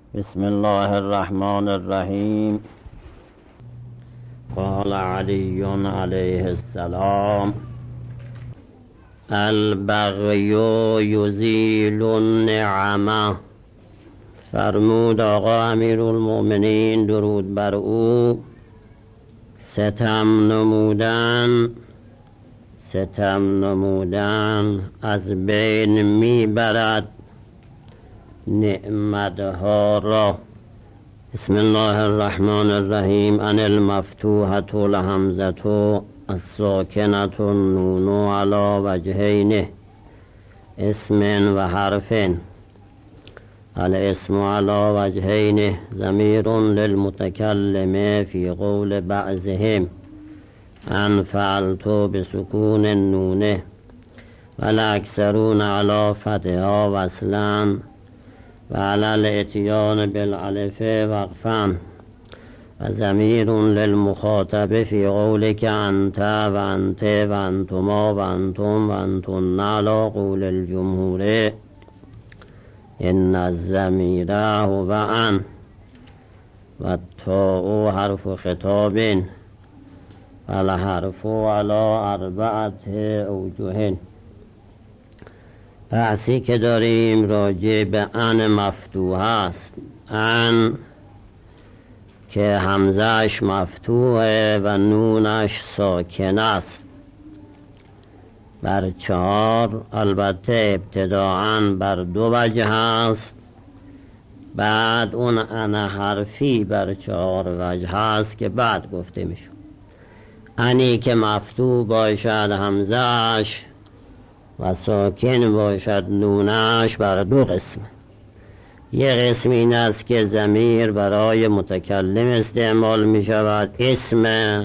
بسم الله الرحمن الرحیم. قال علی علیه السلام: البغی یزیل النعمه. فرمود آقا امیرالمؤمنین درود بر او: ستم نمودن از بین میبرد نعمتها را. بسم الله الرحمن الرحیم. ان المفتوحة الهمزة الساکنة النون علی وجهین اسم و حرف. الاسم علی وجهین ضمیر للمتکلم فی قول بعضهم ان فعلت بسکون النون والاکثرون علی فتحها وصلا و علی الاتیان بالالف وقفا و ضمیر للمخاطب فی قولک انت و انت و انتما و انتم و انتن علی قول الجمهور ان الضمیر هو ان و التاء حرف خطاب والحرف علی اربعة اوجه. بحثی که داریم راجع به ان مفتوح است. ان که همزهش مفتوحه و نونش ساکن است. بر چهار، البته ابتداعاً بر دو وجه است. بعد اون ان حرفی بر چهار وجه است که بعد گفته میشه. انی که مفتوح باشد همزهش و ساکن باشد نونش بر دو قسم. یک قسم این است که ضمیر برای متکلم استعمال می شود، اسم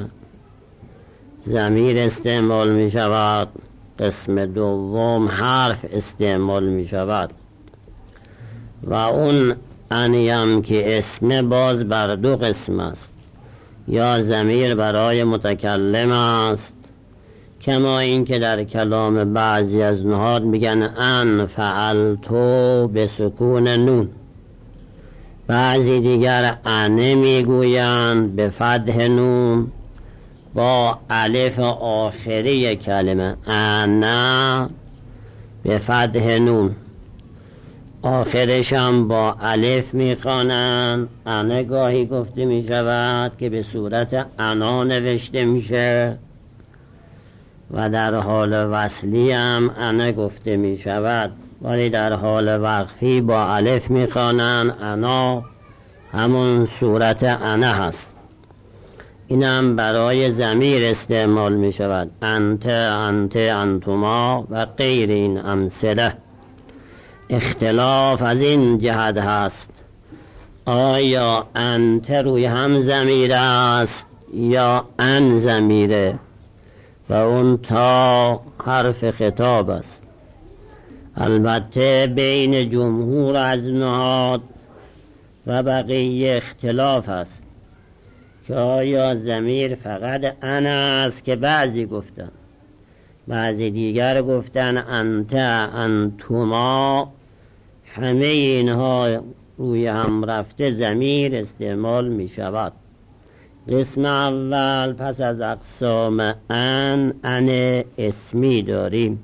ضمیر استعمال می شود. قسم دوم حرف استعمال می شود و اون انیم که اسم باز بر دو قسم است. یا ضمیر برای متکلم است، کما این که در کلام بعضی از نحات میگن ان فعلتو به سکون نون. بعضی دیگر انه میگویند به فتح نون با الف آخری کلمه انا به فتح نون، آخرش هم با الف میخوانند. انه گاهی گفته میشود که به صورت انا نوشته میشه و در حال وصلی هم انه گفته می شود، ولی در حال وقفی با الف می خوانند. انا همون صورت انه هست. این هم برای ضمیر استعمال می شود. انت، انت، انتما و غیر این امثله. اختلاف از این جهت هست آیا انت روی هم ضمیر است یا ان ضمیره و اون تا حرف خطاب است. البته بین جمهور از نحات و بقیه اختلاف است که آیا ضمیر فقط ان است که بعضی گفتن، بعضی دیگر گفتن انت، انتما، همه اینها روی هم رفته ضمیر استعمال می شود. قسم اول پس از اقسام ان اسمی داریم.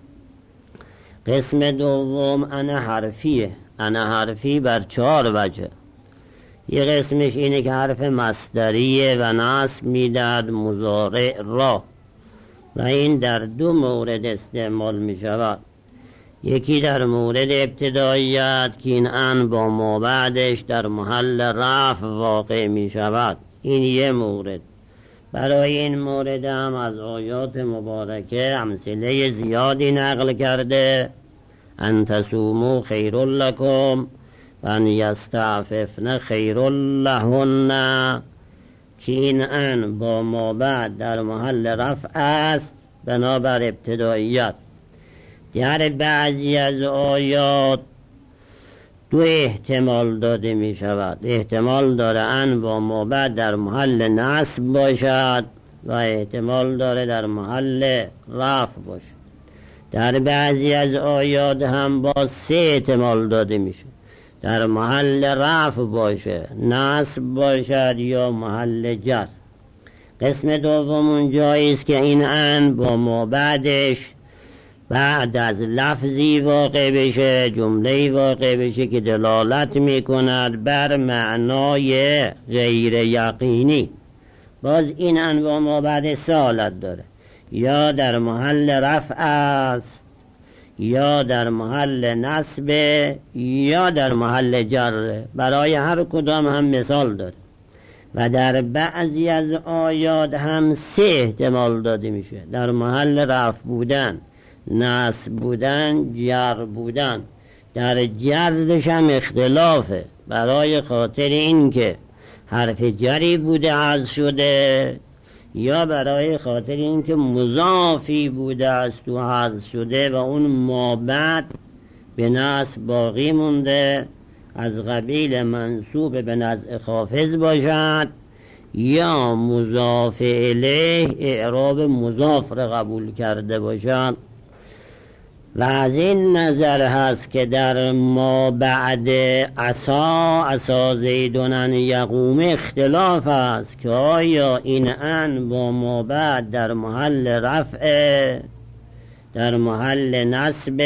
قسم دوم ان حرفیه. ان حرفی بر چهار وجه. یه قسمش اینه که حرف مصدریه و نصب میداد مضارع را و این در دو مورد استعمال می شود. یکی در مورد ابتداییت که این ان با ما بعدش در محل رفع واقع می شود. این یه مورد. برای این مورد هم از آیات مبارکه امثله زیادی نقل کرده. ان تصوموا خیر لکم و ان یستعففن خیر لهن، که این ان با ما بعد در محل رفع است بنابر ابتداییت. در بعضی از آیات دو احتمال داده می شود. احتمال داره ان با ما بعد در محل نصب باشد و احتمال داره در محل رفع باشد. در بعضی از آیات هم با سه احتمال داده میشه. در محل رفع باشه، نصب باشد یا محل جر. قسم دوم اون جایی است که این ان با ما بعدش بعد از لفظی واقع بشه، جمله‌ای واقع بشه که دلالت میکند بر معنای غیر یقینی. باز این ان با ما بعد سه حالت داره، یا در محل رفع است، یا در محل نصب، یا در محل جر. برای هر کدام هم مثال داره و در بعضی از آیات هم سه احتمال داده میشه: در محل رفع بودن، نصب بودن، جر بودن. در جرش هم اختلافه، برای خاطر این که حرف جری بوده حذف شده، یا برای خاطر این که مضافی بوده است و حذف شده و اون ما بعد به نصب باقی مونده، از قبیل منصوب به نزع خافض باشد، یا مضاف الیه اعراب مضاف را قبول کرده باشد. و از این نظر هست که در ما بعد عصا زیدون ان یقوم اختلاف است که آیا این ان با ما بعد در محل رفع، در محل نصب،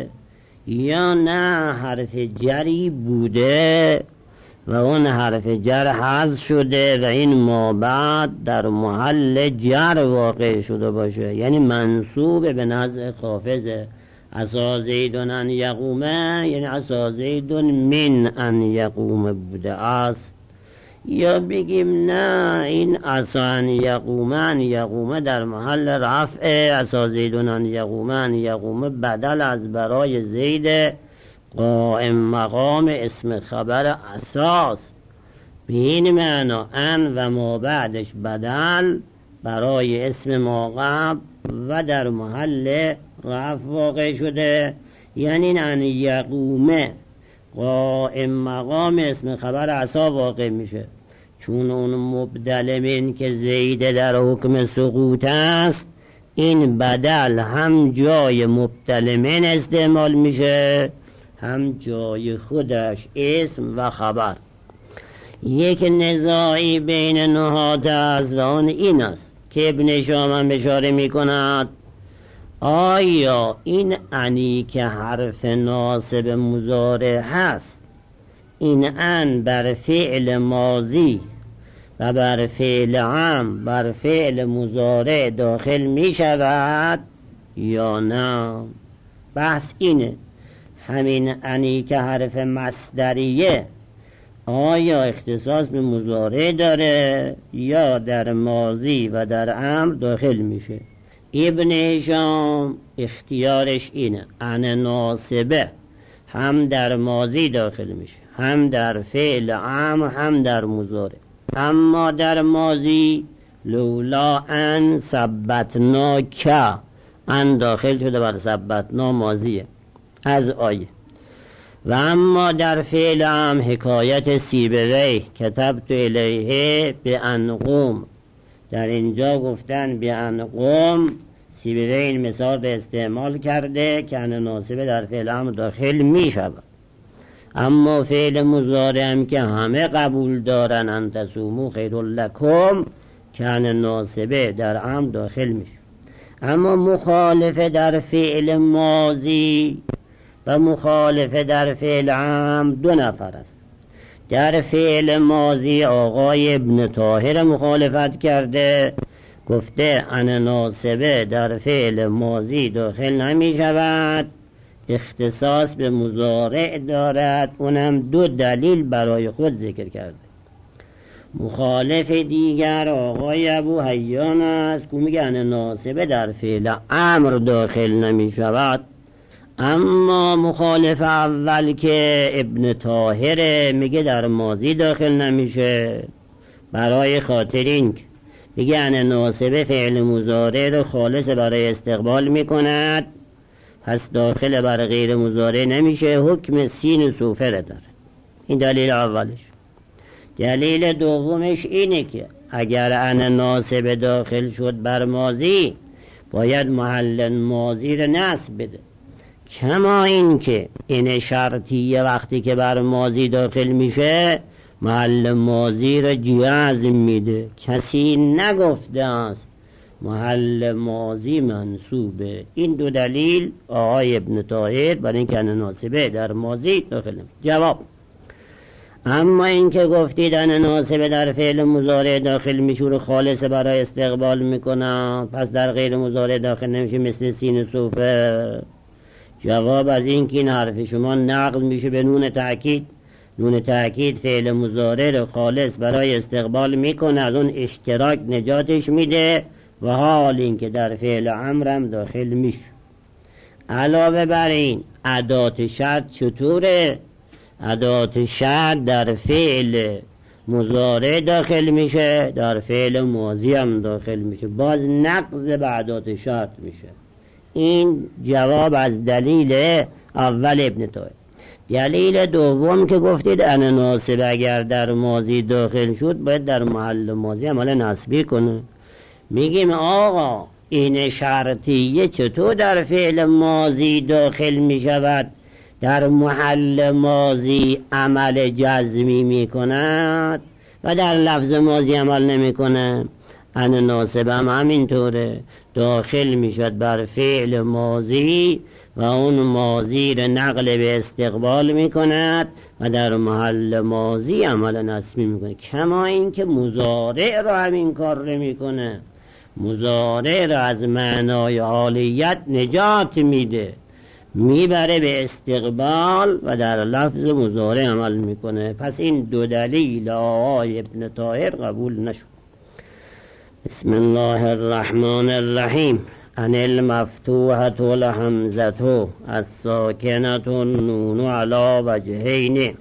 یا نه حرف جری بوده و اون حرف جر حذف شده و این ما بعد در محل جر واقع شده باشه، یعنی منصوب به نزع خافضه. عصا زیدون ان یقومه یعنی عصا زیدون من ان یقومه بوده است. یا بگیم نه، این عصا ان یقومه در محل رفع، عصا زیدون ان یقومه بدل از برای زید قائم مقام اسم خبر اساس. به این معنا ان و ما بعدش بدل برای اسم ما قبل و در محل رفع واقع شده، یعنی ان یقومه قائم مقام اسم خبر عصا واقع میشه، چون اون مبدل من که زیده در حکم سقوط است، این بدل هم جای مبدل من استعمال میشه هم جای خودش اسم و خبر. یک نزاعی بین نحات است و آن این است که ابن شام اشاره میکند: آیا این انی که حرف ناصب مضارع هست، این ان بر فعل ماضی و بر فعل عام بر فعل مضارع داخل می شود یا نه؟ بحث اینه. همین انی که حرف مصدریه آیا اختصاص به مضارع داره یا در ماضی و در امر داخل میشه؟ ابن هشام اختیارش اینه: ان ناصبه هم در ماضی داخل میشه، هم در فعل امر، هم در مضارع. اما در ماضی لولا ان ثبتنا که، ان داخل شده بر ثبتنا ماضیه از آیه. و اما در فعل هم حکایت سیبوی کتبت الیه به ان قوم، در اینجا گفتن به ان قوم، سیبوی این مثال به استعمال کرده که ان ناصبه در فعل هم داخل می شود. اما فعل مضارع هم که همه قبول دارن ان تصوموا خیر لکم که ان ناصبه در هم داخل میشه. اما مخالفه در فعل ماضی و مخالفه در فعل عام دو نفر است. در فعل ماضی آقای ابن طاهر مخالفت کرده، گفته ان ناصبه در فعل ماضی داخل نمی شود، اختصاص به مضارع دارد. اونم دو دلیل برای خود ذکر کرده. مخالف دیگر آقای ابو حیان است که میگه ان ناصبه در فعل امر داخل نمی شود. اما مخالف اول که ابن طاهر میگه در ماضی داخل نمیشه، برای خاطر این که میگه ان ناصبه فعل مضارع رو خالص برای استقبال میکند، پس داخل بر غیر مضارع نمیشه، حکم سین سوفره داره. این دلیل اولش. دلیل دومش اینه که اگر ان ناصبه داخل شد بر ماضی، باید محل ماضی رو نصب بده کما این که این شرطیه وقتی که بر ماضی داخل میشه محل ماضی را جزم میده. کسی نگفته است محل ماضی منصوبه. این دو دلیل آقای ابن طاهر برای اینکه ناصبه در ماضی داخل نمیشه. جواب: اما اینکه گفتید ان ناصبه در فعل مضارع داخل میشه رو خالص برای استقبال میکنه، پس در غیر مضارع داخل نمیشه مثل سین صوفه. جواب از این که این حرف شما نقل میشه به نون تأکید. نون تأکید فعل مضارع رو خالص برای استقبال میکنه، از اون اشتراک نجاتش میده و حال این که در فعل امرم داخل میشه. علاوه بر این ادات شرط چطوره؟ ادات شرط در فعل مضارع داخل میشه، در فعل ماضی هم داخل میشه، باز نقض به ادات شرط میشه. این جواب از دلیل اول ابن طاهر. دلیل دوم که گفتید ان ناصب اگر در ماضی داخل شد باید در محل ماضی عمل نصبی کنه. میگیم آقا این شرطیه چطور در فعل ماضی داخل میشود در محل ماضی عمل جزمی میکند و در لفظ ماضی عمل نمیکنه؟ ان ناصب هم همینطوره، داخل میشد بر فعل ماضی و اون ماضی رو نقل به استقبال میکند و در محل ماضی عمل نصبی میکنه. کما این که مضارع رو همین کار رو میکنه، مضارع رو از معنای حالیت نجات میده، میبره به استقبال و در لفظ مضارع عمل میکنه. پس این دو دلیل آقای ابن طاهر قبول نشد. بسم الله الرحمن الرحیم. ان المفتوحة الحمزة الساکنة النون علی وجهین.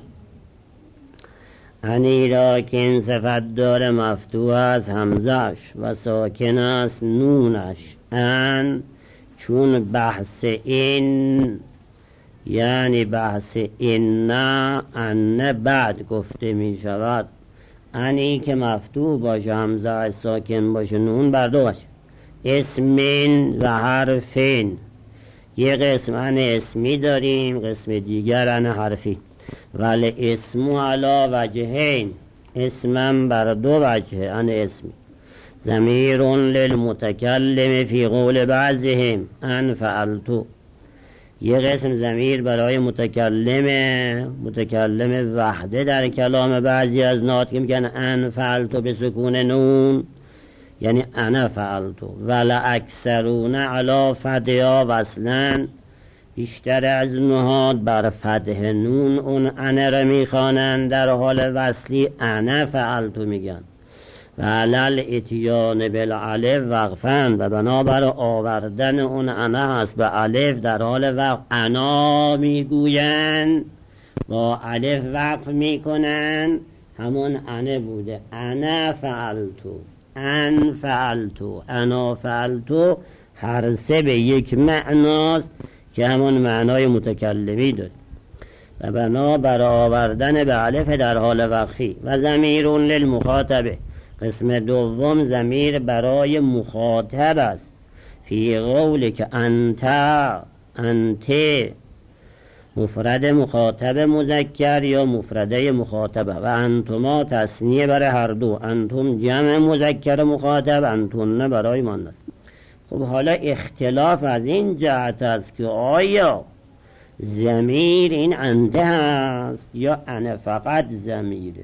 انی را که این صفت داره مفتوح است همزش و ساکن است نونش. ان چون بحث این یعنی بحث این ان بعد گفته می شود. انی که مفتوح باشه همزه ساکن باشه نون بر دو باشه. اسمین و حرفین. یه قسم ان اسمی داریم، قسم دیگر ان حرفی. ولی اسمو علا وجهین، اسمم بر دو وجه. ان اسمی ضمیر للمتکلم فی قول بعضهم ان فعلتو. یه قسم ضمیر برای متکلم وحده در کلام بعضی از ناطق که میگن ان فعلتو به سکون نون یعنی انا فعلتو. ولا اکثرون علا فتحها وصلا. بیشتر از نهاد بر فتح نون اون انا را میخوانند، در حال وصلی انا فعلتو میگن. و علل اتیان بالالف وقفن و بنابر آوردن اون انا هست به الف در حال وقف انا میگوین، با الف وقف میکنن، همون انا بوده. انا فعلتو، ان فعلتو، انا فعلتو، هر سه به یک معناست که همون معنای متکلمی داره و بنابر آوردن به الف در حال وقفی. و ضمیر للمخاطبه. قسم دوم ضمیر برای مخاطب است. فی قول که انت مفرد مخاطب مذکر یا مفرده مخاطبه و انتما تثنیه برای هر دو. انتم جمع مذکر مخاطب، انتن برای مؤنث. خب حالا اختلاف از این جهت است که آیا ضمیر این انت هست یا انا فقط ضمیره،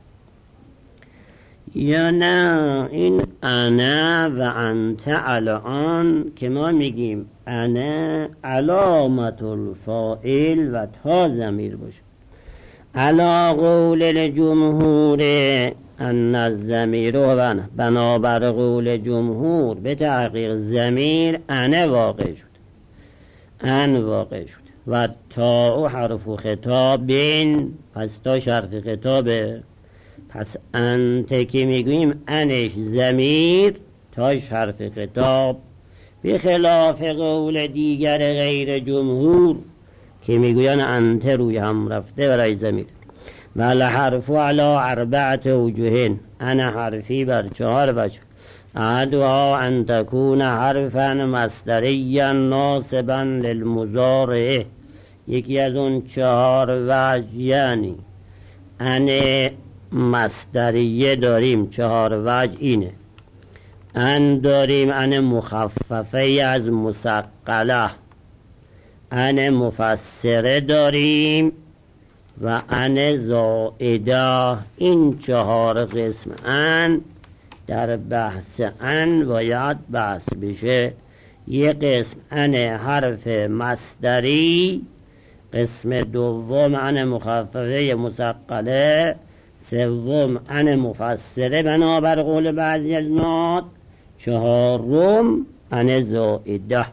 یا نه این انا و انت الان که ما میگیم انا علامت الفاعل و تا ضمیر باشه. علا قول الجمهور ان الضمیر و بنابر قول جمهور به تحقیق ضمیر انا واقع شد، ان واقع شد. و تا حرف خطابین، پس تا حرف خطابه. پس انت که میگوییم انش ضمیر، تاش حرف خطاب، به خلاف قول دیگر غیر جمهور که میگویند انت روی هم رفته برای ضمیر. ول حرف علی اربعه وجوهین. انا حرفی بر 4 وجه. احدها ان تكون حرفا مصدریا ناصبا للمضارع. یکی از اون 4 وجه، یعنی ان مصدریه داریم 4 وجه اینه: ان داریم ان مخففه از مثقله، ان مفسره داریم و ان زائده. این 4 قسم ان در بحث ان باید بحث بشه. یک قسم ان حرف مصدری، قسم دوم ان مخففه مثقله، سوم ان مفسره بنابر قول بعضی از نات، 4م ان زائده.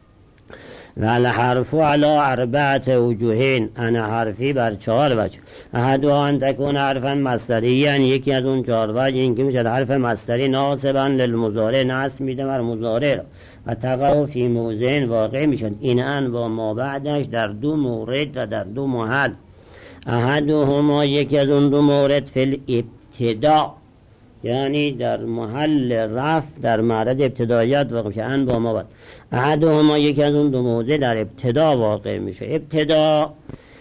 و الحرف علی 4 وجوهین، ان حرفی بر 4 وجه. احدها ان تکون حرفا مصدری، یعنی یکی از اون 4 وجه این که میشه حرف مصدری ناصبا للمضارع، نصب میده بر مضارع را، و تقع فی موضع، واقع میشن این ان با ما بعدش در 2 مورد و در 2 محل. احدهما، یکی از اون 2 مورد، فی الابتدا، یعنی در محل رفع در معرض ابتدایت واقع میشه ان با ما بعد. احدهما، یکی از اون 2 موضع در ابتدا واقع میشه. ابتدا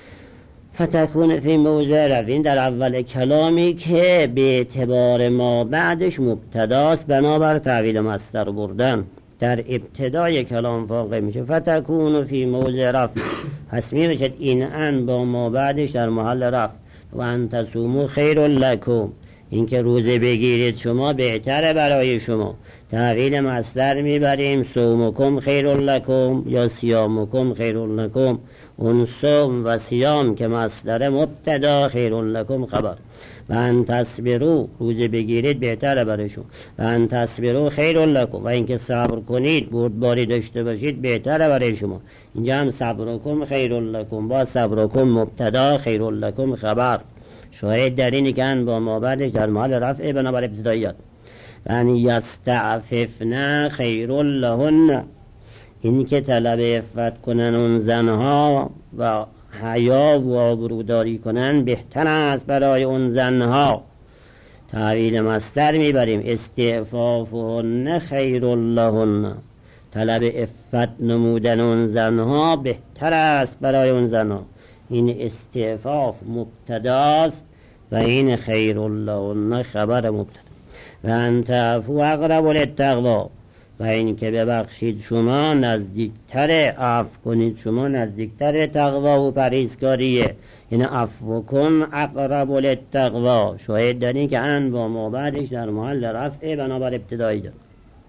فتکون فی موضع رفع، در اول کلامی که به اعتبار ما بعدش مبتداست بنابر تعویل مصدر بردن، در ابتدای کلام واقع میشه. فتکون فی موضع رفع، پس میشه این ان با ما بعدش در محل رفع. و ان تصوموا خیر لکم، این که روزه بگیرید شما بهتره برای شما. تعویل مصدر میبریم صومکم خیر لکم یا صیامکم خیر لکم. اون صوم و صیام که مصدر مبتدا، خیر لکم خبر. و ان تصبروا، روزه بگیرید بهتره برای شما. و ان تصبروا خیر لکم، و اینکه صبر کنید بردباری داشته باشید بهتره برای شما. اینجا هم صبرکم خیر لکم، با صبرکم مبتدا، خیر لکم خبر. شاید در اینی که ان با ما بعدش در محل رفع بنابر ابتداییات. و ان یستعففن خیر لهن، این که طلب عفت کنن اون زنها و حیا و آبروداری کنن بهتر است برای اون زنها. تعویل مصدر میبریم استعفافهن خیر لهن، طلب عفت نمودن اون زنها بهتر است برای اون زنها. این استعفاف مبتداست و این خیر لهن خبر مبتدا. و ان تعفوا اقرب للتقوی، و این که ببخشید شما نزدیکتر، عفو کنید شما نزدیکتر تقوا و پرهیزکاریه. این عفو کن اقرب للتقوی. شاید در این که ان با ما بعدش در محل رفع بنابر ابتدایی داد.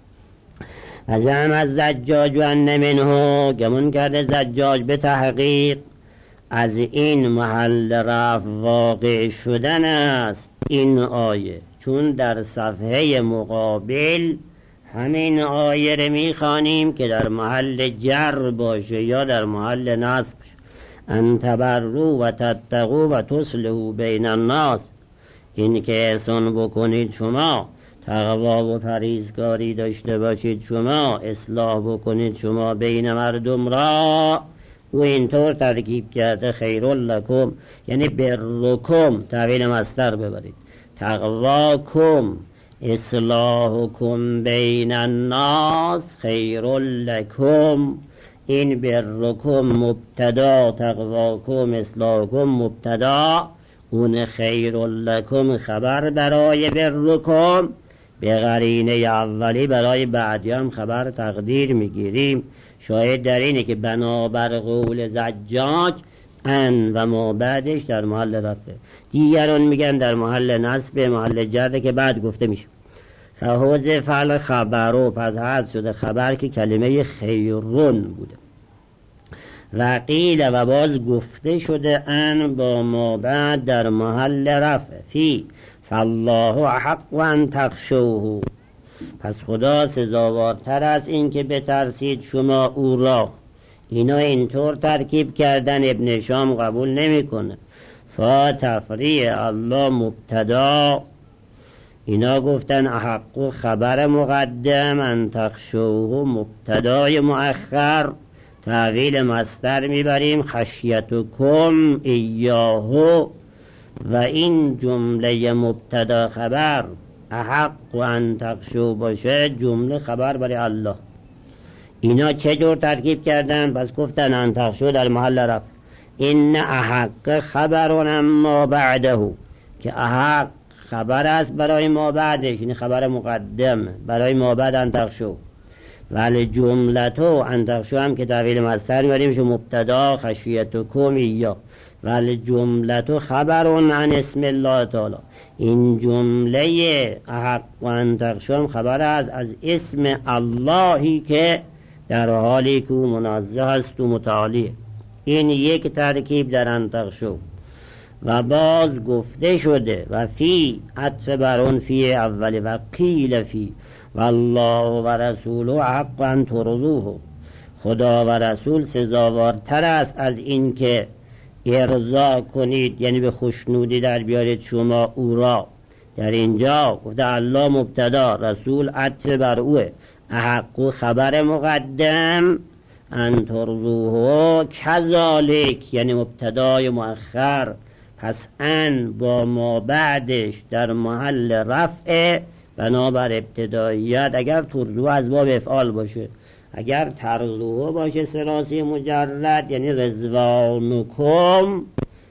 و زعم از زجاج و ان منه، گمون کرده زجاج به تحقیق از این محل رفع واقع شدن است این آیه، چون در صفحه مقابل همین آیه رو میخوانیم که در محل جر باشه یا در محل نصب. ان تبروا و تتقوا و تصلحوا بین الناس، این که احسان بکنید شما، تقوا و پرهیزکاری داشته باشید شما، اصلاح بکنید شما بین مردم را. و اینطور ترکیب کرده خیر لکم، یعنی برکم، تعویل مصدر ببرید، تقواکم اصلاحکم بین الناس خیر لکم. این برکم مبتدا، تقواکم اصلاحکم مبتدا، اون خیر لکم خبر برای برکم. به قرینه اولی برای بعدی هم خبر تقدیر میگیریم. شاید در اینه که بنابر قول زجاج ان و ما بعدش در محل رفعه، دیگران میگن در محل نصب، محل جره که بعد گفته میشه. فحذف الخبر، پس حذف شده خبر که کلمه خیرون بوده. و قیل، و باز گفته شده ان با ما بعد در محل رفع فی فالله احق ان تخشوه، پس خدا سزاوارتر است این که بترسید شما او را. اینا اینطور ترکیب کردن، ابن شام قبول نمیکنه. فا تفریع الله مبتدا، اینا گفتن احق خبر مقدم، ان تخشوه مبتدای مؤخر، تعویل مصدر میبریم خشیتکم ایاهو. و این جمله مبتدا خبر احق و ان تخشوا باشه جمله خبر برای الله. اینا چه جور ترکیب کردن؟ پس گفتن ان تخشوا در محل رفع. این احق خبر اما بعده، که احق خبر است برای ما بعدش، این خبر مقدم برای ما بعد ان تخشوا. ولی جملتو ان تخشوا هم که تحویل مصدر میاریم میشه مبتدا خشیتکم یا، ولی جملتو خبر عن اسم الله تعالی. این جمله احق و ان تخشوا خبر است از اسم اللهی که در حالی که منزه است و متعالی. این یک ترکیب در ان تخشوا. و باز گفته شده و فی عطف بر اون فی اولی و قیل فی والله و رسوله حق ان ترضوه. خدا و رسول سزاوارتر است از این که ارضا کنید، یعنی به خوشنودی در بیارید شما او را. در اینجا گفته الله مبتدا، رسول عطف بر اوه، احق خبر مقدم، ان ترضوه کذالک یعنی مبتدای مؤخر. پس ان با ما بعدش در محل رفع بنابر ابتداییت. اگر ترضوه از باب افعال باشه، اگر ترضوه باشه ثلاثی مجرد یعنی رضوانکم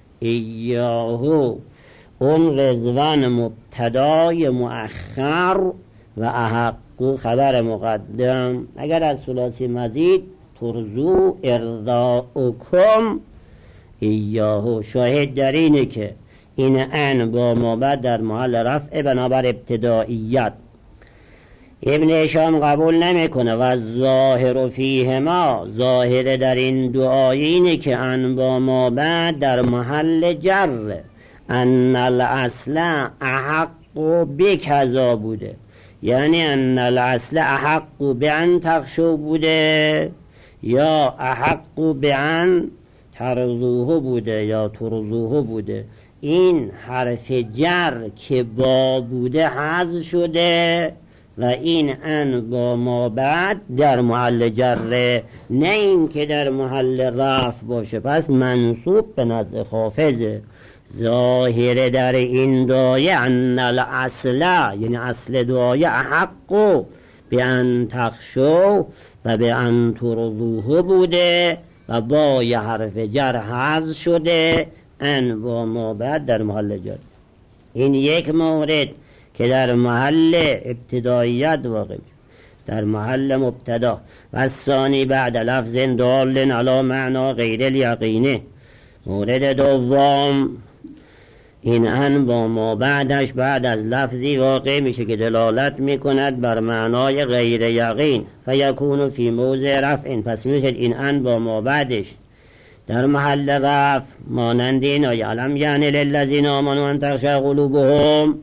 ایاهو، اون رضوان مبتدای مؤخر و احق خبر مقدم. اگر از ثلاثی مزید ترضو ارضاؤکم ایاهو. شاهد در اینه که این ان با ما بعد در محل رفع بنابر ابتدائیت. ابن هشام قبول نمیکنه و ظاهر فیهما، ظاهر در این دو آیه اینه که ان با ما بعد در محل جر، ان الاصل احق بکذا بوده، یعنی ان الاصل احق بان تخشوا بوده یا احق بان ترضوه بوده یا ترضوه بوده. این حرف جر که با بوده حذف شده و این ان با ما بعد در محل جره، نه این که در محل رفع باشه. پس منصوب به نزد حافظه. ظاهر در این دایه ان الاصل یعنی اصل دایه احق به ان تخشوا و به ان ترضوه بوده و با یه حرف جر حذف شده، ان با ما بعد در محل جر. این یک مورد که در محل ابتداییت واقع میشه، در محل مبتدا. و ثانی بعد لفظ دال علی معنا غیر الیقینه. مورد دوم این ان با ما بعدش بعد از لفظی واقع میشه که دلالت میکند بر معنای غیر یقین، فیکون فی موضع رفع. پس میشه این ان با ما بعدش در محل رفع، مانند این آیه علم یعنی للذین آمنوا ان تخشع قلوبهم.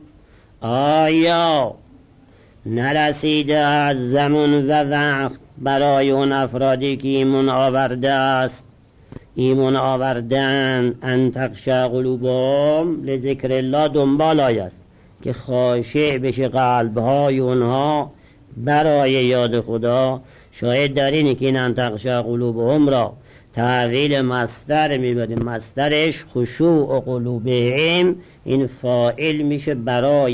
آیا نرسیده از زمان و وقت برای اون افرادی که ایمان آورده است، ایمان آوردن، ان تخشع قلوبهم لذکر الله دنبال آیه است که خاشع بشه قلبهای اونها برای یاد خدا. شاید در اینه که این ان تخشع قلوبهم را تحویل مصدر میبریم، مصدرش خشوع قلوبهم، این فاعل میشه برای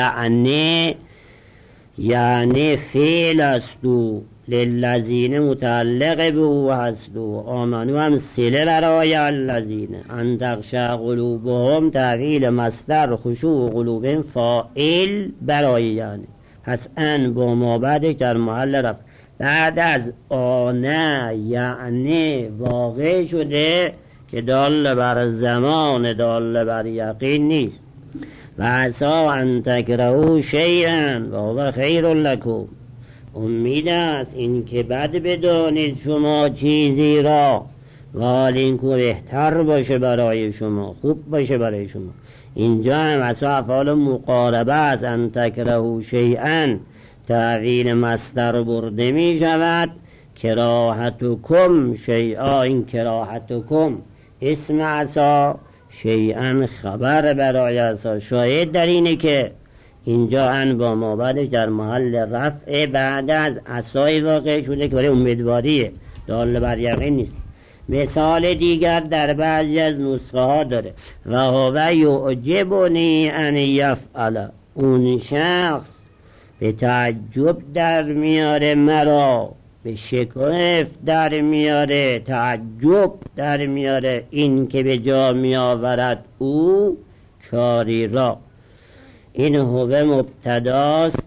یعنی فعل است و للذین متعلق به او هست و آمنو هم سله برای الذین. ان تخشع قلوبهم تحویل مصدر خشوع قلوبهم فاعل برای یعنی. پس ان با ما بعدش در محل رفع بعد از آنه یعنی واقع شده که دال بر زمان دال بر یقین نیست. و عسا ان تکرهوا شیئا و هو خیر لکم. امید است این که بد بدانید شما چیزی را و حال این که بهتر باشه برای شما، خوب باشه برای شما. اینجا هم عسا افعال مقاربه است. ان تکرهوا شیئا تعویل مصدر برده می شود. کراهتکم شیئا، این کراهتکم اسم عسا، شیئا خبر برای عسا. شاید در اینه که اینجا ان با ما بعدش در محل رفع بعد از عصای واقع شده که برای امیدواریه، دال بر یقین نیست. مثال دیگر در بعضی از نسخه ها داره و هو یعجبنی ان یفعل. اون شخص به تعجب در میاره مرا، به شگفت در میاره، تعجب در میاره، این که به جا میآورد او کاری را. این هو مبتداست،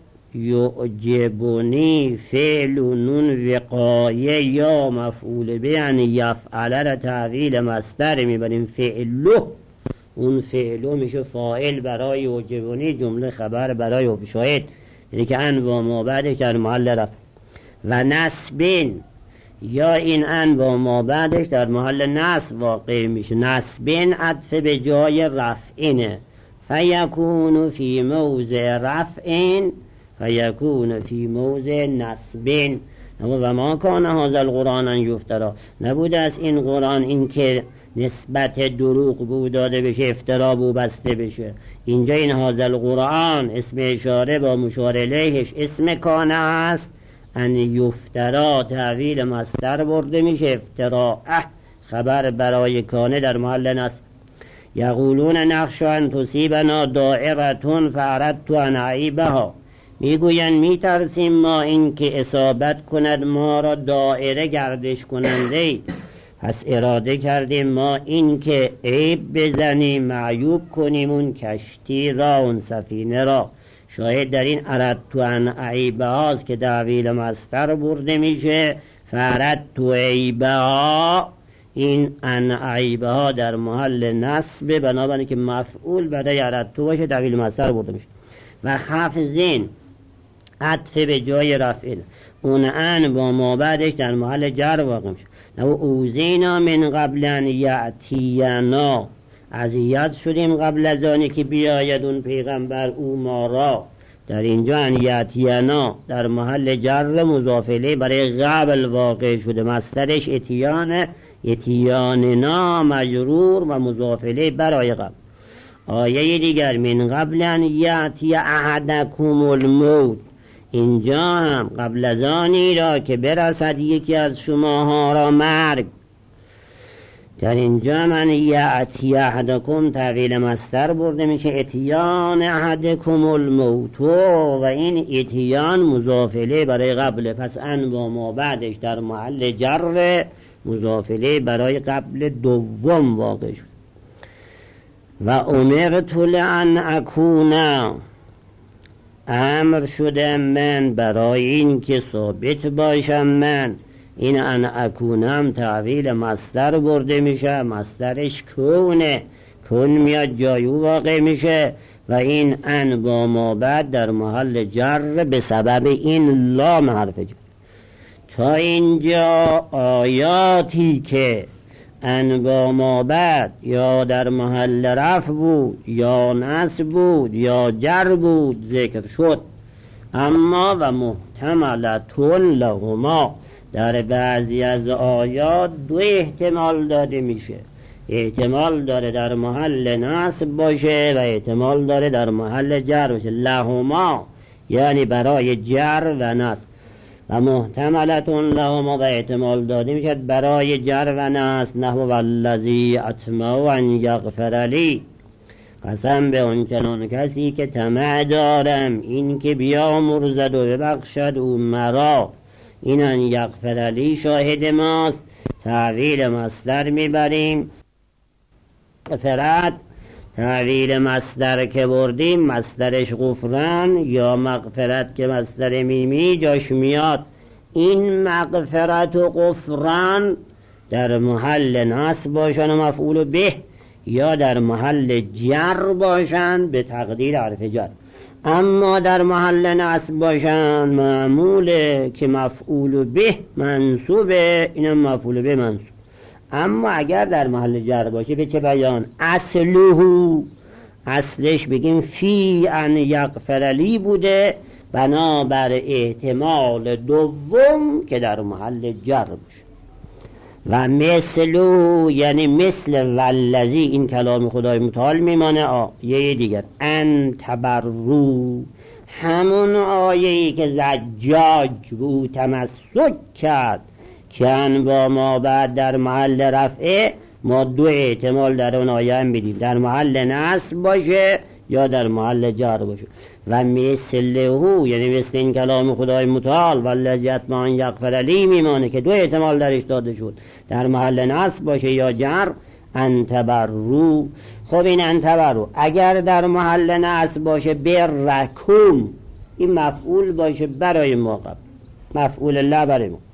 یعجبونی فعل نون وقایه یا مفعول به، یعنی یفعل را تحویل مصدر میبریم فعلو، اون فعلو میشه فاعل برای یعجبونی، جمله خبر برای شاهد، یعنی که ان و ما بعدش در محل رفع. و نسبین، یا این ان و ما بعدش در محل نصب واقع میشه. نسبین عطف به جای رفعینه، فیکون فی موضع رفعین فیکون فی موضع نسبین. و ما کان هذا القرآن ان یفترا، نبوده از این قرآن این که نسبت دروغ بود داده بشه، افترا بود بسته بشه. اینجا این هذا القرآن اسم اشاره با مشار الیهش اسم کانه است، ان یفترا تحویل مصدر برده میشه، افترا خبر برای کانه در محل نصب. یقولون نخشى ان تصیبنا دائرة فاردت ان اعیبها، میگوین میترسیم ما این که اصابت کند ما را دائره گردش کننده، پس اراده کردیم ما این که عیب بزنیم، معیوب کنیم اون کشتی را، اون سفینه را. شاید در این اردت ان اعیبها است که تحویل مصدر برده میشه، فاردت عیبها، این ان اعیبها در محل نصب، بنابراین که مفعول برای اردت باشه تحویل مصدر برده میشه. و خفضین عطف به جای رفعین، اون ان با ما بعدش در محل جر واقع میشه. و اوزینا من قبل ان یأتینا، اذیت شدیم قبل از آنی که بیاید اون پیغمبر او ما را. در اینجا ان یأتینا در محل جر مضاف الیه برای قبل واقع شده، مصدرش اتیان، اتیاننا مجرور و مضاف الیه برای قبل. آیه دیگر من قبل ان یأتی احدکم الموت، اینجا هم قبل از آنی را که برسد یکی از شماها را مرگ. در اینجا من یأتی احدکم تحویل مصدر برده میشه، اتیان احدکم الموت، و این اتیان مضاف الیه برای قبل، پس ان با ما بعدش در محل جر مضاف الیه برای قبل دوم واقع شد. و امرت لان اکون، امر شده من برای این که ثابت باشم من، این ان اکونم تحویل مصدر برده میشه، مصدرش کونه، کن میاد جای او واقع میشه، و این ان با ما بعد در محل جر به سبب این لام حرف جر. تا اینجا آیاتی که ان با ما بعد یا در محل رفع بود یا نصب بود یا جر بود ذکر شد. اما و محتملتون لهما، در بعضی از آیات دو احتمال داده میشه، احتمال داره در محل نصب باشه و احتمال داره در محل جر باشه. لهما یعنی برای جر و نصب، و محتملتون لهما و احتمال داده میشد برای جر و نصب. نحو والذی اطمع ان یغفر لی، قسم به اون چنان کسی که طمع دارم این که بیامرزد و ببخشد او مرا. این ان یغفر لی شاهد ماست، تحویل مصدر میبریم. غفرت تحویل مصدر که بردیم مصدرش غفران، یا مغفرت که مصدر میمی جاش میاد. این مغفرت و غفران در محل نصب باشن و مفعول به، یا در محل جر باشن به تقدیر حرف جر. اما در محل نصب باشن معموله که مفعول به منصوبه، اینم مفعول به منصوب. اما اگر در محل جر باشه به چه بیان؟ اصلش بگیم فی ان یغفر لی بوده، بنابر احتمال دوم که در محل جر باشه. و مثلو یعنی مثل والذی، این کلام خدای متعال میمانه. یه دیگر ان تبرو، همون آیه‌ای که زجاج بود تمسک کرد که ان با ما بعد در محل رفعه، ما دو احتمال در اون آیه هم بدیم، در محل نصب باشه یا در محل جر باشه. و مثله یعنی مثل این کلام خدای متعال والذی اطمع ان یغفر لی میمانه که دو احتمال درش داده شد، در محل نصب باشه یا جر. ان تبروا، خب این ان تبروا اگر در محل نصب باشه برکم، این مفعول باشه برای ما، مفعول الله برای ما.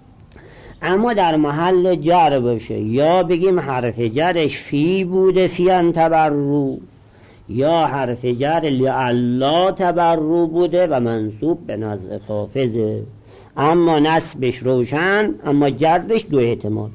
اما در محل جر باشه یا بگیم حرف جرش فی بوده فی ان تبروا، یا حرف جر لعلا تبروا بوده و منصوب به نزع خافضه، اما نصبش روشن اما جرش دو احتمال.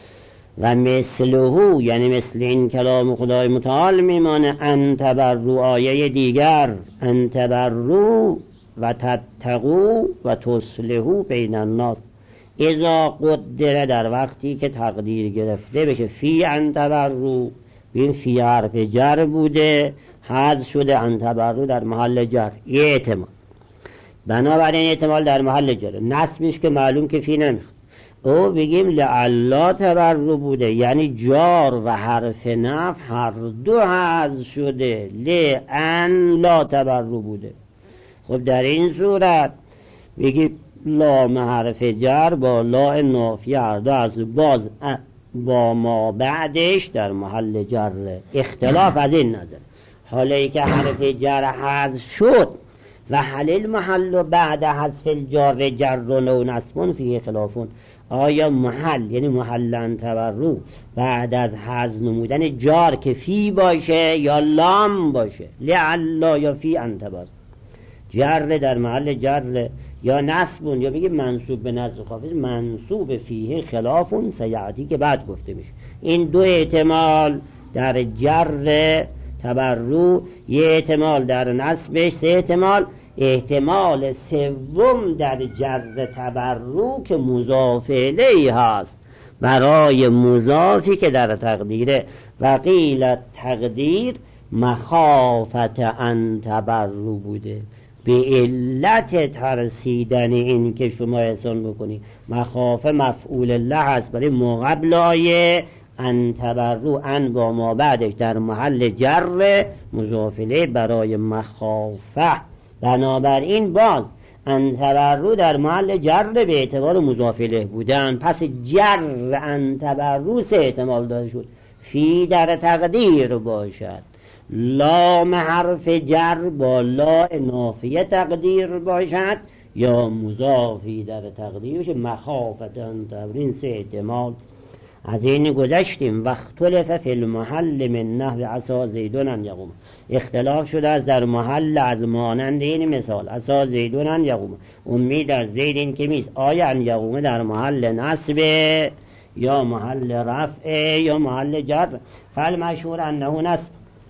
و مثله یعنی مثل این کلام خدای متعال میمانه ان تبروا آیه دیگر ان تبروا و تتقوا و تصلحوا بین الناس. اذا قدره در وقتی که تقدیر گرفته بشه فی ان تبروا، این فی حرف جر بوده حذف شده ان تبروا در محل جر، یه احتمال. بنابراین احتمال در محل جر، نصبش که معلوم که فی نمیخواد، او بگیم لعلا تبروا بوده یعنی جار و حرف نفی هر دو حذف شده، لئن لا تبروا بوده. خب در این صورت بگیم لام حرف جر با لا نافیه هر دو از باز با ما بعدش در محل جر. اختلاف از این نظر، حالی که حرف جر حذف شد و هل المحل بعد حذف الجار جر و نصب فیه خلافون، آیا محل یعنی محل ان تبروا بعد از حذف نمودن جار که فی باشه یا لام باشه، لعلا یا فی ان تبروا، جر در محل جر یا نصب یا بگیم منصوب به نزع خافض، منصوب فیه خلافون سیعتی که بعد گفته میشه. این دو احتمال در جر تبروا، یه احتمال در نصبش، سه احتمال. احتمال سوم در جر تبروا که مضاف الیه هست برای مضافی که در تقدیره. و قیل تقدیر مخافت ان تبروا بوده، به علت ترسیدن این که شما احسان بکنی. مخافه مفعول الله هست برای ما قبل آیه، ان تبروا ان با ما بعدش در محل جر مضاف الیه برای مخافه. بنابراین باز ان تبروا در محل جر به اعتبار مضاف الیه بودن، پس جر ان تبروا سه احتمال داده شد، فی در تقدیر باشد، لام حرف جر با لا نافیه تقدیر باشد، یا مضافی در تقدیرش مخافت ان تبروا. این سه احتمال از این گذشتیم. واختلف فی المحل من نحو عصا زیدون ان یقوم، اختلاف شده از در محل از مانند این مثال عصا زیدون ان یقوم، امید از زید این که میست، آیا ان یقوم در محل نصب یا محل رفع یا محل جر. فالمشهور انه نصب،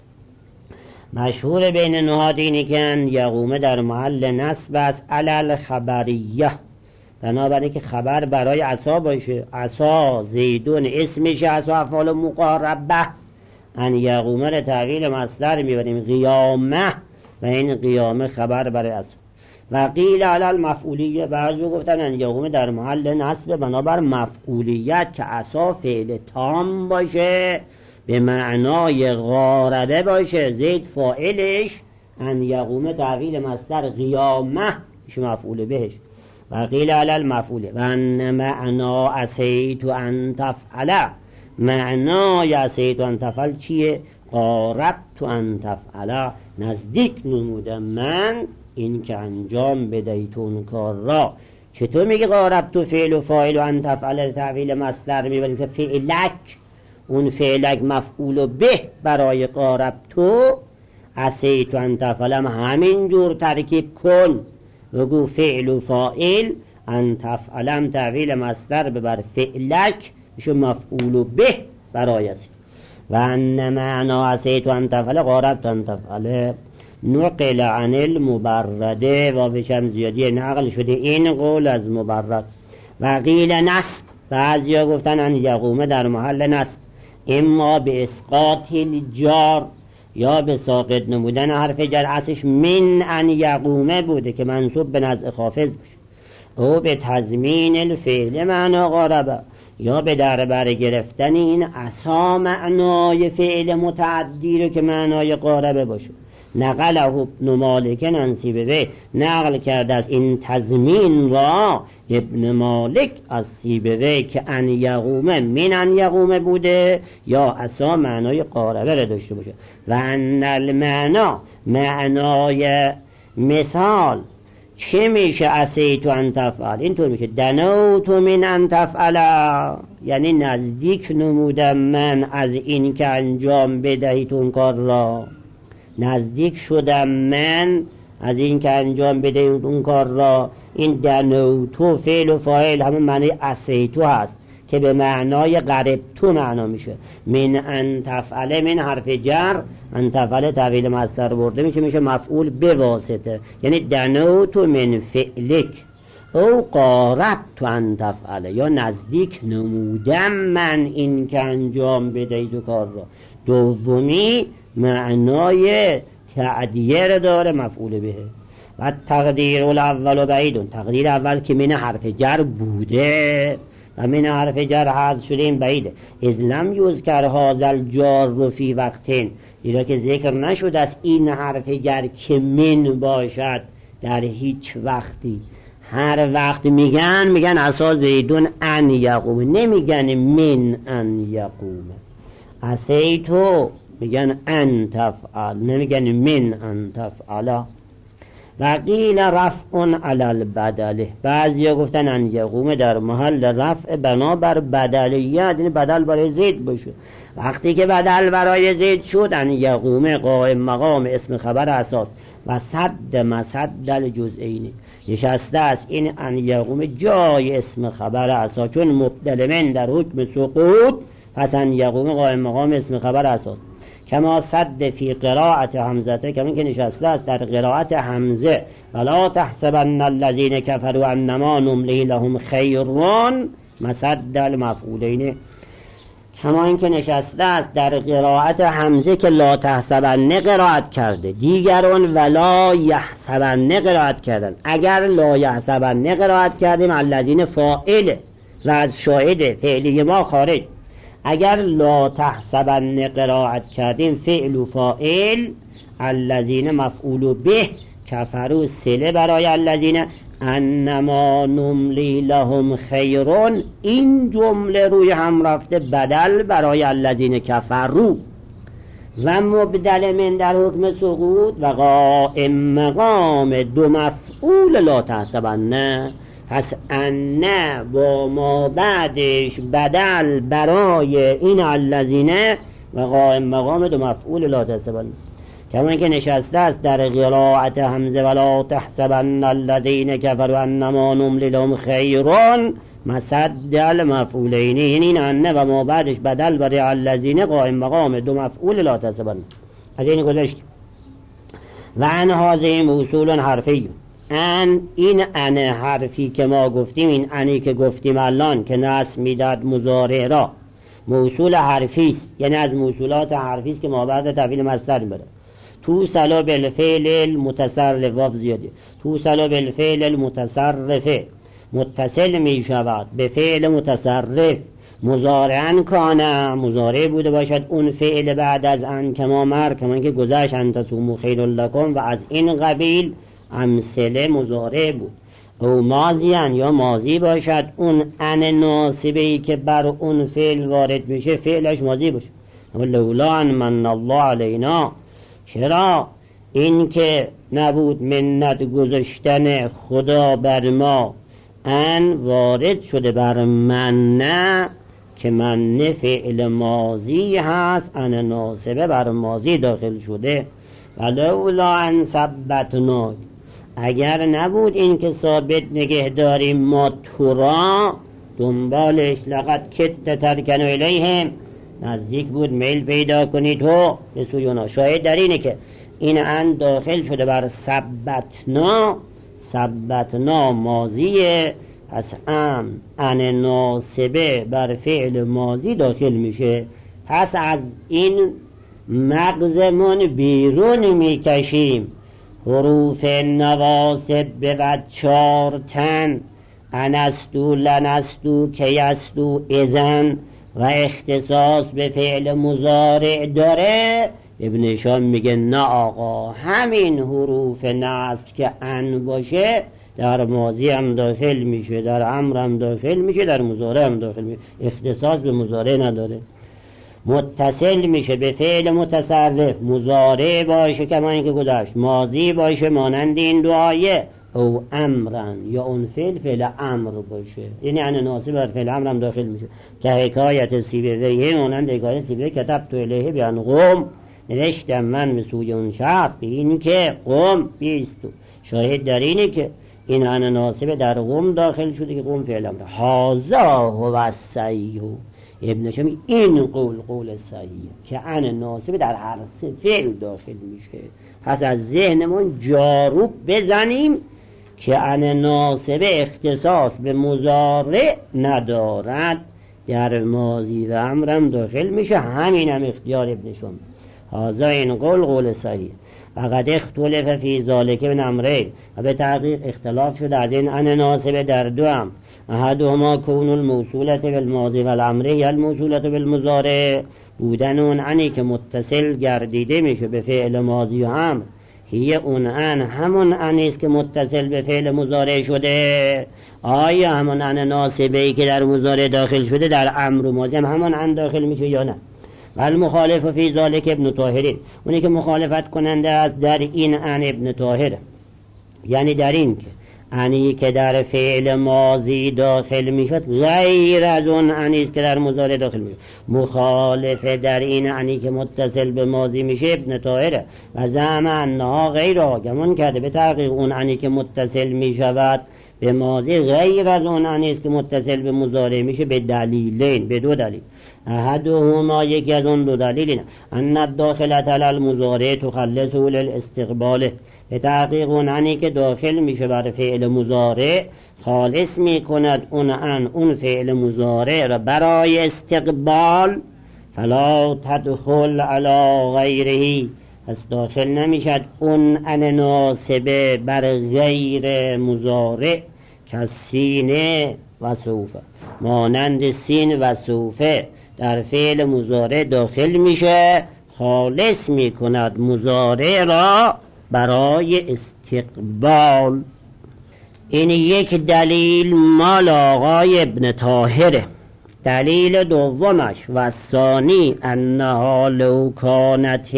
مشهور بین نهاد اینی که ان یقوم در محل نصب است علی خبریه، بنابراین که خبر برای عصا باشه. عصا زیدون اسمش عصا افعال مقاربه، ان یقومه را تحویل مصدر میبریم قیامه و این قیامه خبر برای عصا. و قیل علی المفعولیه، بعضی گفتن ان یقومه در محل نصب بنابر مفعولیت که عصا فعل تام باشه به معنای غاربه باشه، زید فاعلش، ان یقومه تحویل مصدر قیامه میشه مفعول بهش. و قیل علی المفعول و ان معنا عصیت ان تفعل، معنای عصیت ان تفعل چیه؟ قاربت ان تفعل، نزدیک نمودم من این که انجام بدهیتون کار را. چطور میگه قاربت فعل و فاعل و ان تفعل تحویل مصدر میبریم که فعلک، اون فعلک مفعول به برای قاربتو، عصیت ان تفعل همین جور ترکیب کن، بگو فعل و فاعل، ان تفعلم تحویل مصدر ببر فعلک میشه مفعول به برای عصیت. و ان معنا عصیت ان تفعل قاربت ان تفعل نقل عن المبرده، و بشم زیادی نقل شده این قول از مبرد. و قیل نصب، بعضی ها گفتن ان یقومه در محل نصب اما به اسقاط الجار یا به ساقط نمودن حرف جر، اصلش من ان یقومه بوده که منصوب به نزع خافض باشه، او به تضمین الفعل معنا قاربه، یا به دربر گرفتن این عصا معنای فعل متعدی رو که معنای قاربه باشه. نقله ابن مالک عن سیبوی، نقل کرده از این تضمین را ابن مالک از سیبوی که ان یقومه من ان یقومه بوده یا عصا معنای قاربه را داشته باشه. و ان المعنا، معنای مثال چه میشه؟ عصیت ان تفعل، اینطور میشه دنوت من ان تفعل، یعنی نزدیک نمودم من از این که انجام بدهید اون کار را، نزدیک شدم من از این که انجام بدهید اون کار را. این دنوتو فعل و فاعل همون معنی عصیتو هست که به معنای قربتو معنا میشه. من ان تفعل، من حرف جر، ان تفعل تحویل مصدر برده میشه مفعول به واسطه، یعنی دنوتو من فعلک او قاربتو ان تفعل، یا نزدیک نمودم من این که انجام بدهید و کار را. دومی معنای تعدیه داره مفعول به. و تقدیر الاول بعید، تقدیر اول که من حرف جر بوده و من حرف جر حذف شده این بعیده. از لم یذکر هذا الجار فی وقتین، ایرا که ذکر نشد از این حرف جر که من باشد در هیچ وقتی. هر وقت میگن عصا زیدون ان یقوم، نمیگن من ان یقوم. عصیتو میگن ان تفعل، نمیگن من ان تفعل. و قیل رفع علی البدل، بعضیا گفتن ان یقوم در محل رفع بنابر بدلیت، یعنی بدل برای زید باشه. وقتی که بدل برای زید شد ان یقوم قائم مقام اسم خبر اساس و صد مسد الجزئین، نشسته است این ان یقوم جای اسم خبر اساس، چون مبدل من در حکم سقوط، پس ان یقوم قائم مقام اسم خبر اساس. کما صد فی قراءت حمزه، کما که نشسته است در قراءت حمزه ولا تحسبن الذین کفروا انما نملی لهم خیرون مسد المفعولین، کما این که نشسته است در قراءت حمزه که لا تحسبن قرائت کرده، دیگران ولا یحسبن قرائت کردن. اگر لا یحسبن قرائت کردیم الذین فاعل و از شاهد فعلی ما خارج، اگر لا تحسبن قرائت کردیم فعل و فاعل، الذین مفعول به، کفروا صله برای الذین، انما نملی لهم خیرون، این جمله روی هم رفته بدل برای الذین کفروا. و مبدل من در حکم سقوط و قائم مقام دو مفعول لا تحسبن، پس انه با ما بعدش بدل برای این الذین و قائم مقام دو مفعول لا تحسبن، کما اینکه نشسته است در قراءت حمزه ولا تحسبن الذین کفروا انما نملی لهم خیرون مسد المفعولین، این انه و ما بعدش بدل برای الذین قائم مقام دو مفعول لا تحسبن. از این گذشت. و ان هذه موصول حرفی، این ان حرفی که ما گفتیم، این انی که گفتیم الان که نصب میداد مضارع را، موصول حرفی است، یعنی از موصولات حرفی است که ما بعد تحویل مصدر میبره. توصل بالفعل المتصرف، واو زیاده، توصل بالفعل المتصرف، متصل می شود به فعل متصرف، مضارعن کانه، مضارع بوده باشد اون فعل بعد از ان، کما مر، کما اینکه گذشت ان تصوموا خیر لکم، و از این قبیل امثله مضارع بود. او ماضیان، یا ماضی باشد اون ان ناصبه‌ای که بر اون فعل وارد میشه فعلش ماضی باشه. لولا ان من الله علینا، چرا این که نبود منت گذاشتن خدا بر ما، ان وارد شده بر من، نه که من فعل ماضی هست، ان ناصبه بر ماضی داخل شده. ولولا ان ثبتنا، اگر نبود این که ثابت نگه داریم ما تو را دنبالش، لقد کدت ترکن الیهم، نزدیک بود میل پیدا کنی تو به سوی اونا. شاید در اینه که این ان داخل شده بر ثبتنا، ثبتنا ماضیه، پس ان ناصبه بر فعل ماضی داخل میشه. پس از این مغزمون بیرون میکشیم حروف نواصب به 4 تن، انستو، لنستو، کیستو، ازن، و اختصاص به فعل مضارع داره ابن هشام میگه نه آقا، همین حروف نصب که ان باشه در ماضی هم داخل میشه، در امر هم داخل میشه، در مضارع هم داخل میشه، اختصاص به مضارع نداره. متصل میشه به فعل متصرف، مضارع باشه کما اینکه گذشت، ماضی باشه مانند این دو آیه، او امرن، یا اون فعل امر باشه، یعنی ان ناصب بر فعل امر هم داخل میشه. که حکایت سیبویه، مانند حکایت سیبویه کتبت الیه بیان قوم، نوشتم من به سوی اون شخص به این که قوم بیستو. شاهد در اینه که این ان ناصب در قوم داخل شده که قوم فعل امر. هذا هو الصحیح. ابن هشام این قول صحیح که ان ناصب در هر سه فعل داخل میشه. پس از ذهنمون جاروب بزنیم که ان ناصب اختصاص به مضارع ندارد، در ماضی و امرم داخل میشه. همین هم اختیار ابن هشام. هذا این قول صحیح. فقد اختلف فی ذلک من امرین، و به تحقیق اختلاف شده از این ان ناصب در دو هم. احدهما کون الموصولة بالماضی و الامر، یا الموصولة بالمضارع، بودن اون انی که متصل گردیده میشه به فعل ماضی و امر، هی اون ان همون انیست که متصل به فعل مضارع شده. آیا همون ان ناصبه‌ای که در مضارع داخل شده در امر و ماضی هم همون ان داخل میشه یا نه؟ و المخالف فی ذلک ابن طاهر، اونی که مخالفت کننده است در این ان ابن طاهر، یعنی در این که انی که در فعل ماضی داخل میشد غیر از اون انیست که در مضارع داخل میشد. مخالف در این انی که متصل به ماضی میشه ابن طاهره، و زعم انها غیر آگمون کرده به تحقیق اون انی که متصل میشود به ماضی غیر از اون انیست که متصل به مضارع میشه، به دلیلین، به دو دلیل. احدهما، یکی از اون دو دلیل، ان الداخلة علی المضارع تخلصه للاستقبال، به تحقیق اون انی که داخل میشه بر فعل مضارع خالص میکند اون فعل مضارع را برای استقبال. فلا تدخل علی غیره، پس داخل نمیشد اون ان ناصبه بر غیر مضارع، که سینه و سوفه، مانند سین و سوفه در فعل مضارع داخل میشه، خالص میکند مضارع را برای استقبال. این یک دلیل مال آقای ابن طاهره. دلیل دومش و ثانی انها لو کانت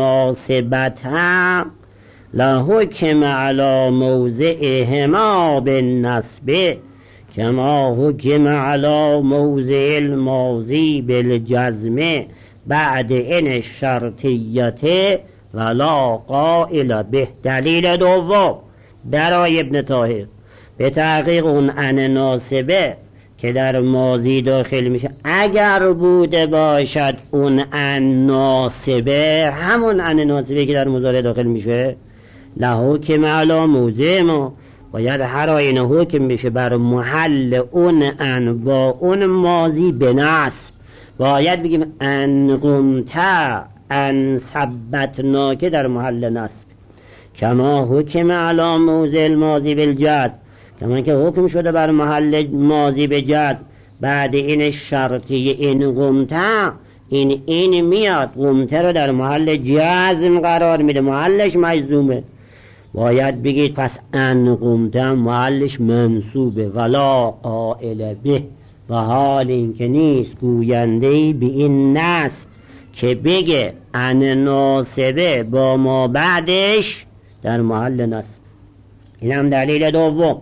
ناصبتها لحکم علی موضعهما بالنصب کما حکم علی موضع الماضی بالجزم بعد ان الشرطیت ولا قائل به. دلیل دوم برای ابن طاهر، به تحقیق اون ان ناصبه که در ماضی داخل میشه، اگر بوده باشد اون ان ناصبه همون ان ناصبه که در مضارع داخل میشه، لحکم علی موضع ما، باید هر آینه حکم میشه بر محل اون ان با اون ماضی به نصب. باید بگیم ان قمت ان ثبتنا که در محل نصب، کما حکم علی موضع الماضی بالجزم، کما که حکم شده بر محل ماضی به جزم بعد این شرطی این قمته، این میاد قمته رو در محل جزم قرار میده، محلش مجزومه. باید بگید پس ان قمته محلش منصوبه، ولا قائل به، و حال این که نیست گوینده‌ای به این نصب که بگه ان ناصبه با ما بعدش در محل نصب. این هم دلیل دوم.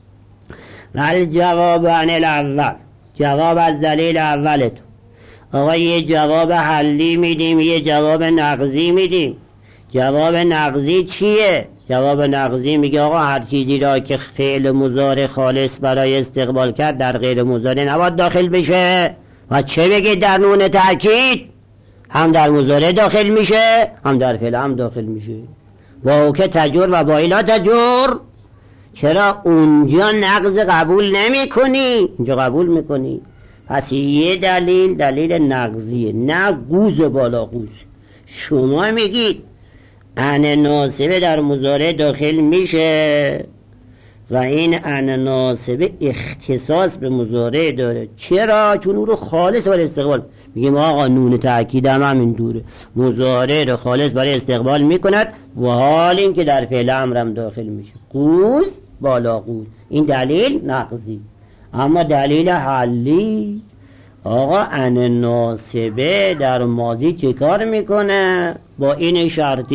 ولی جواب عن الاول، جواب از دلیل اولت. آقا یه جواب حلی میدیم، یه جواب نقضی میدیم. جواب نقضی چیه؟ جواب نقضی میگه آقا هر چیزی را که فعل مضارع خالص برای استقبال کرد در غیر مضارع نباید داخل بشه. و چه بگید در نون تأکید؟ هم در مضارع داخل میشه هم در فعل هم داخل میشه. با که تجور و با ایلا تجور. چرا اونجا نقض قبول نمی کنی؟ اینجا قبول میکنی. پس یه دلیل نقضیه، نه گوز بالا گوز. شما میگید ان ناصبه در مضارع داخل میشه و این ان ناصبه اختصاص به مضارع داره. چرا؟ چون او رو خالص برای استقبال. میگیم آقا نون تأکید هم همین دوره، مضارع رو خالص برای استقبال میکند و حال این که در فعل امرم داخل میشه. قوز بالا قوز، این دلیل نقضی. اما دلیل حلی، آقا ان ناصبه در ماضی چه کار میکنه؟ با این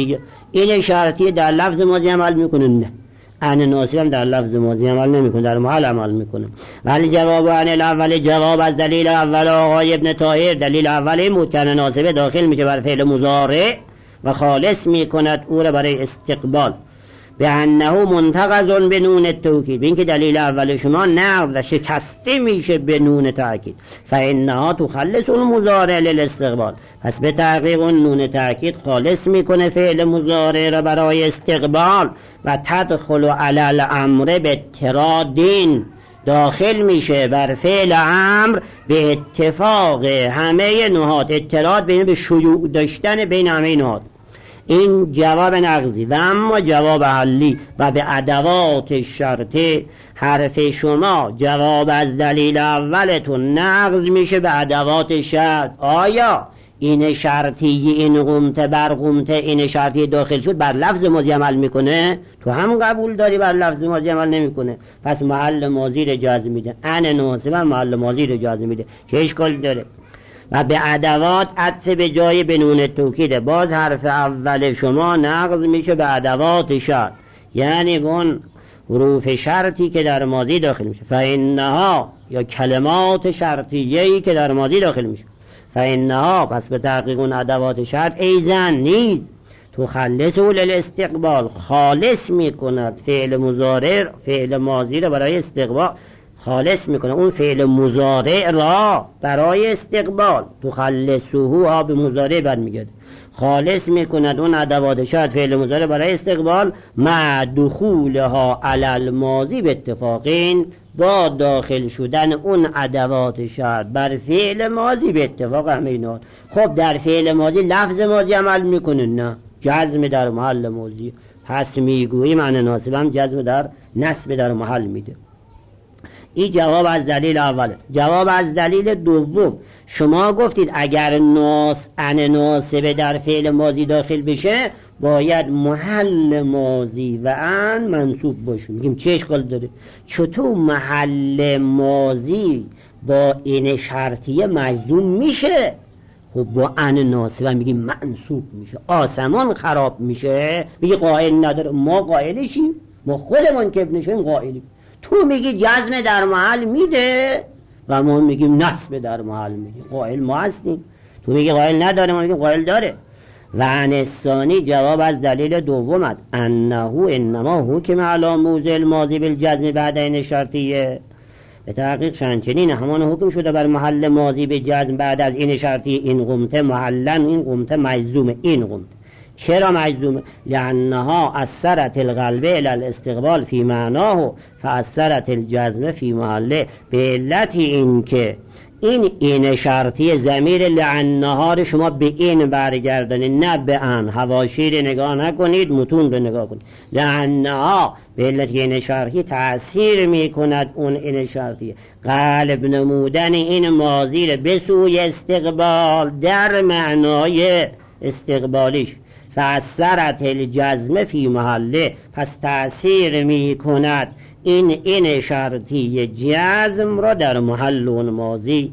شرطی در لفظ ماضی عمل میکنه؟ نه، ان ناصبه هم در لفظ ماضی عمل نمیکنه، در محل عمل میکنه. ولی جواب ان الاول، جواب از دلیل اول آقای ابن طاهر، دلیل اول این بود که ان ناصبه داخل میشه بر فعل مضارع و خالص میکند او را برای استقبال، به انه منتقض به نون التوکید، این که دلیل اول شما نقض و شکسته میشه به نون تأکید، فانها تخلص المضارع للاستقبال، پس به تحقیق اون نون تأکید خالص میکنه فعل مضارع را برای استقبال و تدخل علی الامر به اضطرادین، داخل میشه بر فعل امر به اتفاق همه نهاد، اضطراد به شیوع داشتن بین همه نهاد. این جواب نقضی. و اما جواب حلی و به ادوات شرطی، حرف شما جواب از دلیل اولتون نقض میشه به ادوات شرط. آیا این شرطی، این قمته بر قمته، این شرطی داخل شد بر لفظ ماضی عمل میکنه؟ تو هم قبول داری بر لفظ ماضی عمل نمیکنه، پس محل ماضی رو جزم میده. ان ناصبه محل ماضی رو جزم میده، چه اشکالی داره؟ و به ادوات عطف به جای بنون توکیده، باز حرف اول شما نقض میشه به ادوات شرط، یعنی اون حروف شرطی که در ماضی داخل میشه. فانها یا کلمات شرطیه‌ای که در ماضی داخل میشه، فانها پس به تحقیق اون ادوات شرط ایزن نیز تخلصو للاستقبال، خالص میکند فعل مضارع، فعل ماضی رو برای استقبال خالص میکنه، اون فعل مضارع را برای استقبال، تخلصوه ها به مضارع برمیگرده، خالص میکند اون ادوات شرط فعل مضارع برای استقبال، مع دخولها علی الماضی به اتفاقین، با داخل شدن اون ادوات شرط بر فعل ماضی به اتفاق همه اینا. خب در فعل ماضی لفظ ماضی عمل میکنه؟ نه، جزم در محل ماضی، پس میگویی معنی ناصب هم جزم در نصب در محل میده. این جواب از دلیل اوله. جواب از دلیل دوم، شما گفتید اگر ان ناصبه در فعل ماضی داخل بشه باید محل ماضی و ان منصوب باشه. میگیم چه اشکال داره؟ چطور محل ماضی با این شرطیه مجزوم میشه؟ خب با ان ناصبه میگیم منصوب میشه، آسمان خراب میشه. میگه قائل نداره، ما قائلشیم، ما خودمون که ابنشیم قائلیم. تو میگی جزم در محل میده و ما میگیم نصب در محل میده، قائل ما هستیم. تو میگی قائل نداره، ما میگیم قائل داره. و انثانی جواب از دلیل دومت، انه انما حکم علی موضع الماضی بالجزم بعد این شرطیه، به تحقیق چنین همان حکم شده بر محل ماضی به جزم بعد از این شرطی، این قمته محلن، این قمته مجزومه. این قمته چرا مجزومه؟ لانها اثرت القلبه الی الاستقبال فی معناه فاثرت الجزم فی محله، به علتی این که این شرطی ضمیر لانها رو شما به این برگردانید، نه به ان. حواشی رو نگاه نکنید، متون رو نگاه کنید. لانها به علتی این شرطی تأثیر میکند اون این شرطی قلب نمودن این ماضی رو به سوی استقبال در معنای استقبالیش، فاثرت الجزم فی محله، پس تأثیر می کند این شرطی جزم را در محل اون ماضی.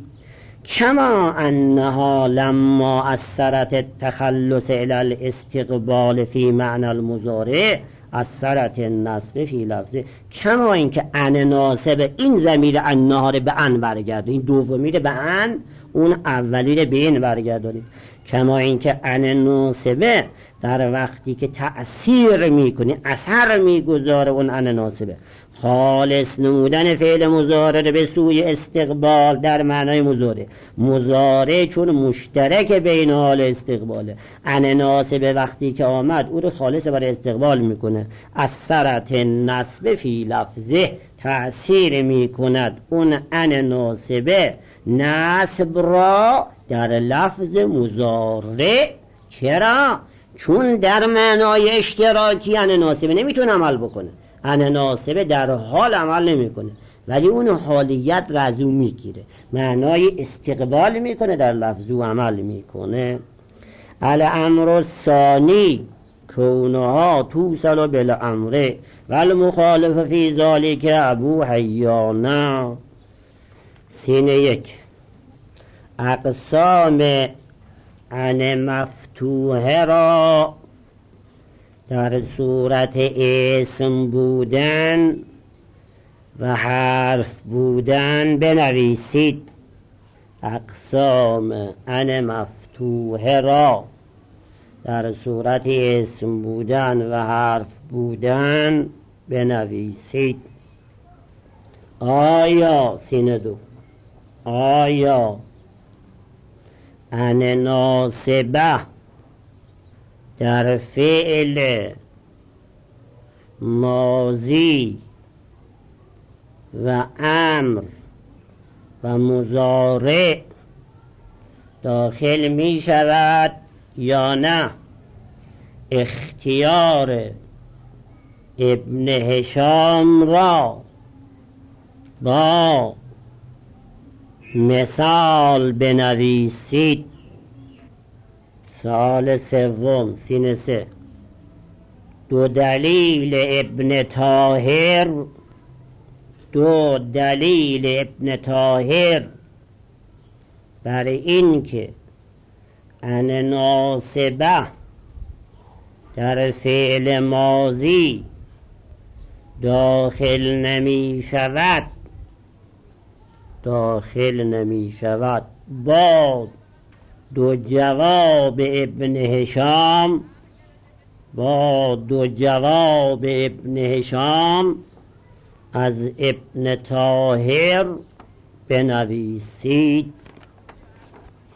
کما انها لما اثرت التخلص الى الاستقبال فی معنی المضارع اثرت النصب فی لفظه، کما اینکه ان ناصب این ضمیر انها رو به ان برگرده، این دومی رو به ان، اون اولی رو به این برگردانید. کما اینکه ان ناصبه در وقتی که تأثیر میکنی، اثر میگذاره اون ان ناصبه، خالص نمودن فعل مضارع به سوی استقبال در معنای مضارع، مضارع چون مشترک بین حال استقباله، ان ناصبه وقتی که آمد او رو خالص برای استقبال میکنه، اثرت نصب فی لفظه، تأثیر میکند اون ان ناصبه نصب را در لفظ مضارع. چرا؟ چون در معنای اشتراکی ان ناصبه نمیتونه عمل بکنه، ان ناصبه در حال عمل نمیکنه، ولی اون حالیت را از اون میگیره، معنای استقبال میکنه، در لفظ و عمل میکنه. الامر الثانی کونها توصل بالامر والمخالف فی ذلک ابو حیانا. سینه 1 اقسام عن مفتوحه را در صورت اسم بودن و حرف بودن بنویسید. اقسام عن مفتوحه را در صورت اسم بودن و حرف بودن بنویسید. آیا سینه 2 آیا عن ناصبه در فعل ماضی و امر و مضارع داخل می شود یا نه؟ اختیار ابن هشام را با مثال بنویسید. سوال 3 سینه 3 دو دلیل ابن طاهر بر این که عن ناصبه در فعل ماضی داخل نمی شود با دو جواب ابن هشام از ابن طاهر بنویسید.